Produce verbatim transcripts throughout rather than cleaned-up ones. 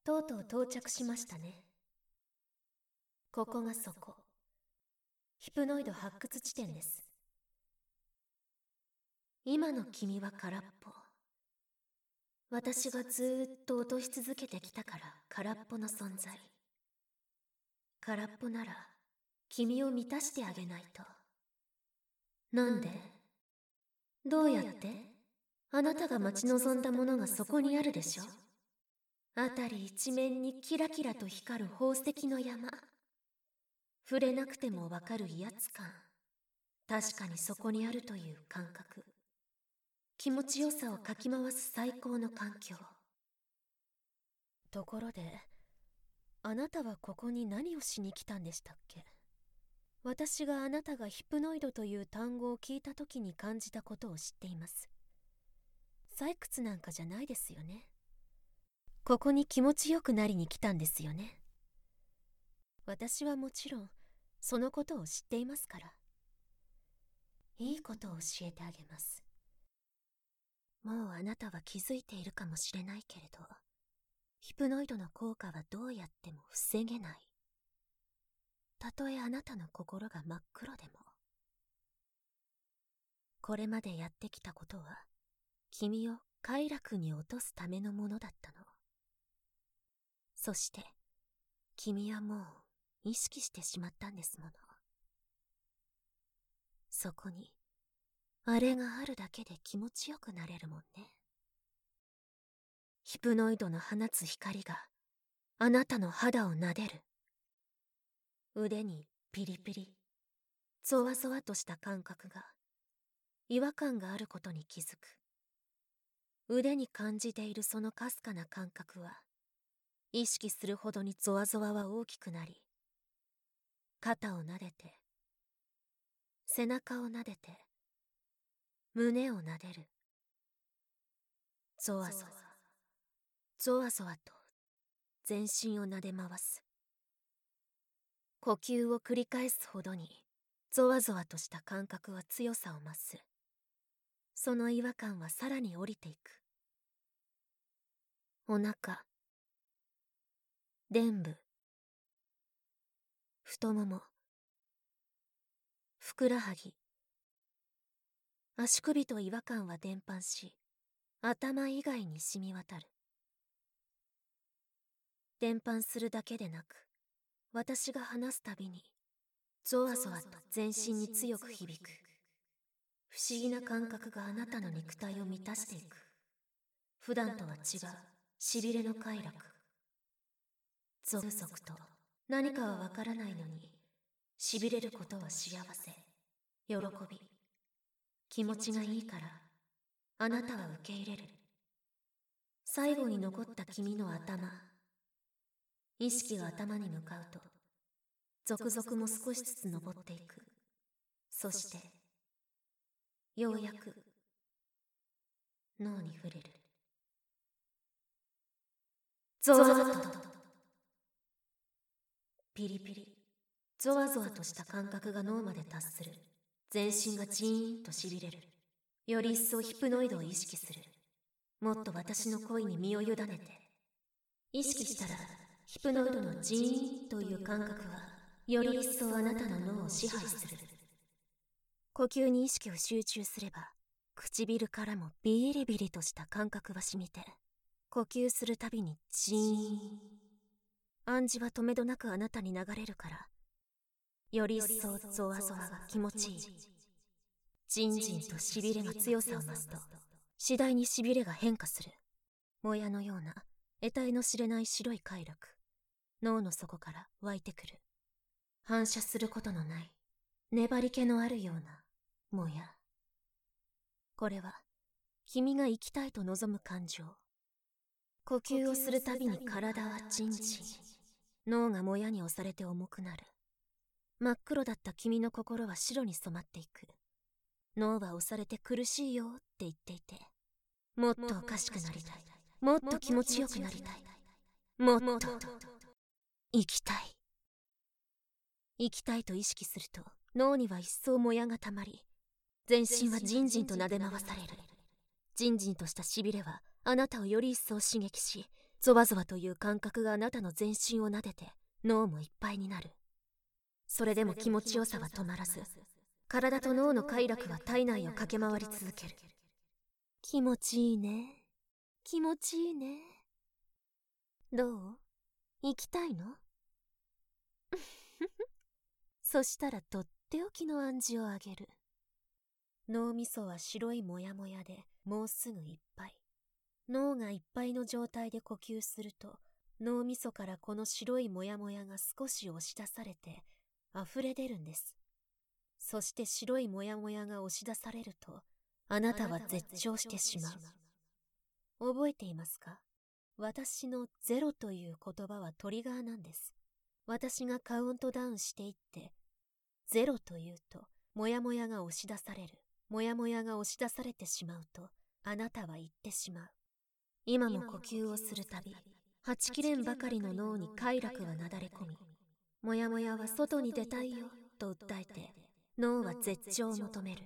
とうとう到着しましたね。ここがそこ。ヒプノイド発掘地点です。今の君は空っぽ。私がずーっと落とし続けてきたから空っぽの存在。空っぽなら君を満たしてあげないと。なんで？どうやって？あなたが待ち望んだものがそこにあるでしょ。辺り一面にキラキラと光る宝石の山。触れなくてもわかる威圧感。確かにそこにあるという感覚。気持ちよさをかき回す最高の環境。ところで、あなたはここに何をしに来たんでしたっけ？私があなたがヒプノイドという単語を聞いた時に感じたことを知っています。採掘なんかじゃないですよね。ここに気持ちよくなりに来たんですよね。私はもちろんそのことを知っていますから。いいことを教えてあげます。もうあなたは気づいているかもしれないけれど、ヒプノイドの効果はどうやっても防げない。たとえあなたの心が真っ黒でも。これまでやってきたことは、君を快楽に落とすためのものだったの。そして、君はもう意識してしまったんですもの。そこに、あれがあるだけで気持ちよくなれるもんね。ヒプノイドの放つ光があなたの肌を撫でる。腕にピリピリ、ゾワゾワとした感覚が、違和感があることに気づく。腕に感じているそのかすかな感覚は、意識するほどにゾワゾワは大きくなり、肩を撫でて、背中を撫でて、胸を撫でる。ゾワゾワ、ゾワゾワと全身を撫で回す。呼吸を繰り返すほどに、ゾワゾワとした感覚は強さを増す。その違和感はさらに降りていく。お腹、臀部、太もも、ふくらはぎ、足首と違和感は伝播し、頭以外に染み渡る。伝播するだけでなく、私が話すたびに、ゾワゾワと全身に強く響く。不思議な感覚があなたの肉体を満たしていく。普段とは違う、しびれの快楽。ゾクゾクと、何かはわからないのに、しびれることは幸せ、喜び。気持ちがいいから、あなたは受け入れる。最後に残った君の頭。意識が頭に向かうと、ゾクゾクも少しずつ登っていく。そして、ようやく、脳に触れる。ゾワゾワと、ピリピリ、ゾワゾワとした感覚が脳まで達する。全身がジーンとしびれる。より一層ヒプノイドを意識する。もっと私の恋に身を委ねて。意識したら、ヒプノイドのジーンという感覚は、より一層あなたの脳を支配する。呼吸に意識を集中すれば、唇からもビリビリとした感覚は染みて、呼吸するたびにジーン。暗示は止めどなくあなたに流れるから、より一層ゾワゾワが気持ちいい。じんじんとしびれが強さを増すと、次第にしびれが変化する。もやのような、得体の知れない白い快楽。脳の底から湧いてくる。反射することのない、粘り気のあるような、もや。これは、君が生きたいと望む感情。呼吸をするたびに体はチンチン。脳がもやに押されて重くなる。真っ黒だった君の心は白に染まっていく。脳は押されて苦しいよって言っていて、もっとおかしくなりたい。もっと気持ちよくなりたい。もっと生きたい。生きたいと意識すると脳には一層もやがたまり、全身はじんじんと撫で回される。じんじんとしたしびれはあなたをより一層刺激し、 ゾワゾワという感覚があなたの全身を撫でて脳もいっぱいになる。それでも気持ちよさは止まらず、体と脳の快楽は体内を駆け回り続ける。気持ちいいね。気持ちいいね。どう？行きたいの？そしたらとっておきの暗示をあげる。脳みそは白いモヤモヤでもうすぐいっぱい。脳がいっぱいの状態で呼吸すると、脳みそからこの白いモヤモヤが少し押し出されて溢れ出るんです。そして白いモヤモヤが押し出されると、あなたは絶頂してしまう。覚えていますか？私のゼロという言葉はトリガーなんです。私がカウントダウンしていって、ゼロというと、モヤモヤが押し出される。モヤモヤが押し出されてしまうと、あなたは言ってしまう。今も呼吸をするたび、はちきれんばかりの脳に快楽はなだれ込み、モヤモヤは外に出たいよと訴えて、脳は絶頂を求める。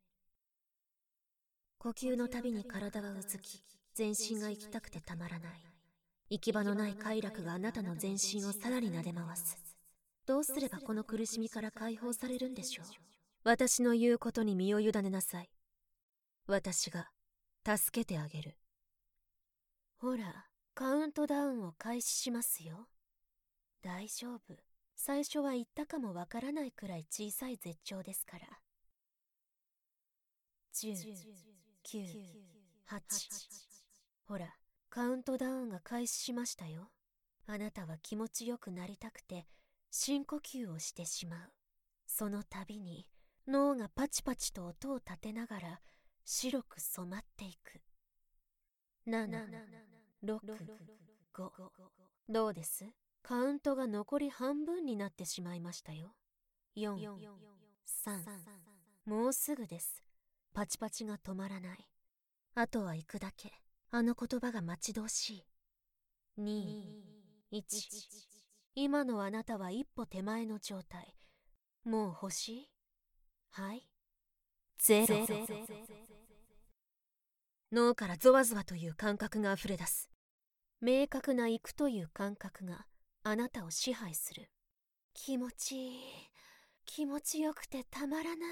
呼吸のたびに体はうずき、全身が行きたくてたまらない。行き場のない快楽があなたの全身をさらに撫で回す。どうすればこの苦しみから解放されるんでしょう。私の言うことに身を委ねなさい。私が助けてあげる。ほら、カウントダウンを開始しますよ。大丈夫。最初は言ったかもわからないくらい小さい絶頂ですから。じゅう、きゅう、はち。ほら、カウントダウンが開始しましたよ。あなたは気持ちよくなりたくて深呼吸をしてしまう。その度に脳がパチパチと音を立てながら白く染まっていく。なな、ろく、ご。どうです？カウントが残り半分になってしまいましたよ。よん、さん。もうすぐです。パチパチが止まらない。あとは行くだけ。あの言葉が待ち遠しい。に、いち。今のあなたは一歩手前の状態。もう欲しい？はい。ゼロ。脳からゾワゾワという感覚があふれ出す。明確な行くという感覚があなたを支配する。気持ちいい。気持ちよくてたまらない。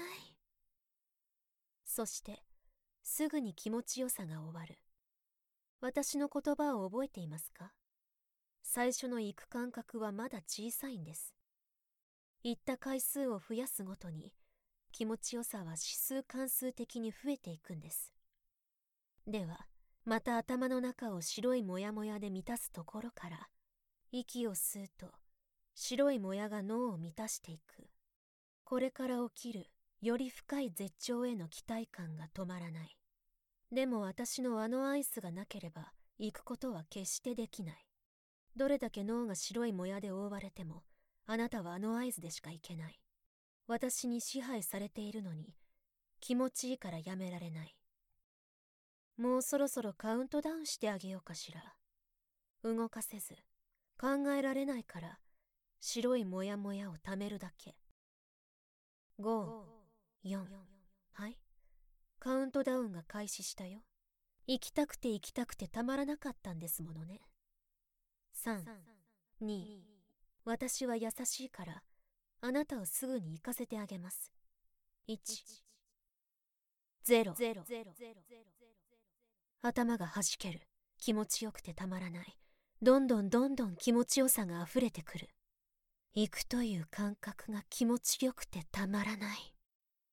そしてすぐに気持ちよさが終わる。私の言葉を覚えていますか？最初の行く感覚はまだ小さいんです。行った回数を増やすごとに気持ちよさは指数関数的に増えていくんです。ではまた頭の中を白いモヤモヤで満たすところから、息を吸うと白いモヤが脳を満たしていく。これから起きるより深い絶頂への期待感が止まらない。でも私のあのアイスがなければ行くことは決してできない。どれだけ脳が白いモヤで覆われても、あなたはあの合図でしか行けない。私に支配されているのに、気持ちいいからやめられない。もうそろそろカウントダウンしてあげようかしら。動かせず、考えられないから、白いモヤモヤをためるだけ。ご、よん、はい。カウントダウンが開始したよ。行きたくて行きたくてたまらなかったんですものね。さん、に、私は優しいから、あなたをすぐに行かせてあげます。いち、ゼロ。頭がはじける。気持ちよくてたまらない。どんどんどんどん気持ちよさがあふれてくる。行くという感覚が気持ちよくてたまらない。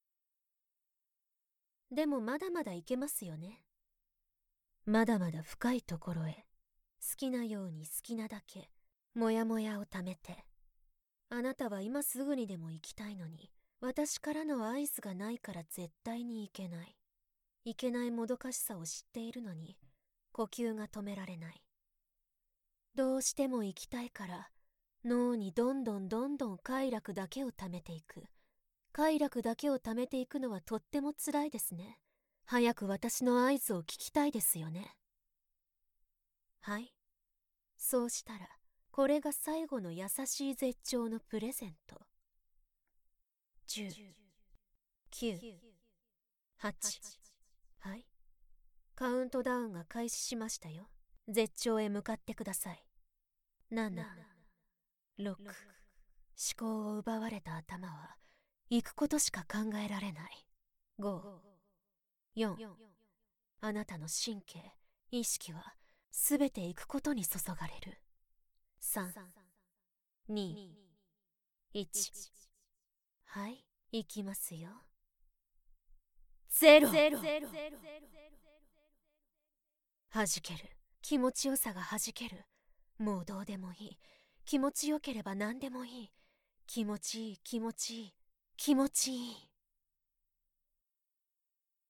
でもまだまだ行けますよね。まだまだ深いところへ、好きなように好きなだけ、もやもやをためて。あなたは今すぐにでも行きたいのに、私からの合図がないから絶対に行けない。行けないもどかしさを知っているのに、呼吸が止められない。どうしても行きたいから、脳にどんどんどんどん快楽だけをためていく。快楽だけをためていくのはとってもつらいですね。早く私の合図を聞きたいですよね。はい。そうしたら、これが最後の優しい絶頂のプレゼント。じゅう、きゅう、はち。はい。カウントダウンが開始しましたよ。 絶頂へ向かってください。なな、ろく、思考を奪われた頭は行くことしか考えられない。ご、よん、あなたの神経、意識はすべて行くことに注がれる。さん、に、いち、はい、行きますよ。ゼロ。弾ける。気持ちよさが弾ける。もうどうでもいい。気持ちよければ何でもいい。気持ちいい、気持ちいい、気持ちいい。